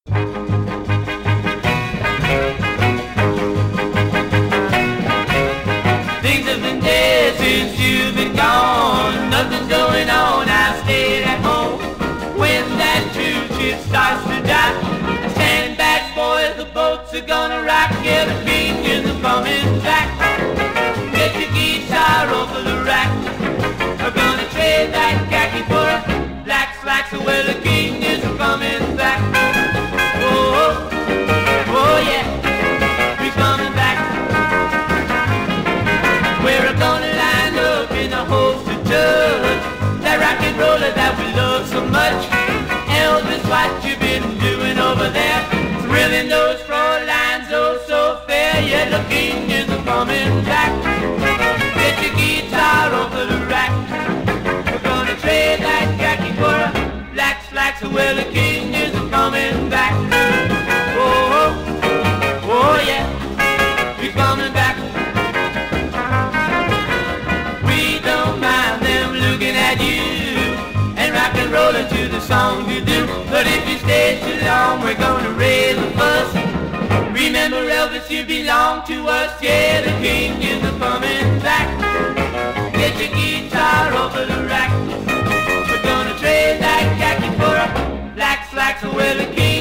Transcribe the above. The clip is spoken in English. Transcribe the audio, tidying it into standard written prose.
Things have been dead since you've been gone. Nothing's going on, I stayed at home. When that cruise ship starts to dock, stand back, boys, the boats are gonna rock. Yeah, the king is coming back. Get your guitar over the rack. We're gonna trade that khaki for a black slacks. Well, the king is coming back. Oh, oh, oh yeah, he's coming back. We're gonna line up in a host to judge that rock and roller that we love so much. Elvis, what you been doing over there? Thrilling those Frauleins, oh so fair. Yeah, the king is coming back. Get your guitar over the rack. We're gonna trade that khaki for a black slacks. Well, the king is coming back. Oh, oh, oh yeah, he's coming back. We don't mind them looking at you and rock and rollin' to the song you do. But if you stay too long, we're gonna raise a fuss. Remember Elvis, you belong to us. Yeah, the king is coming back. Get your guitar over the rack. We're gonna trade that khaki for a black slacks. Well, the king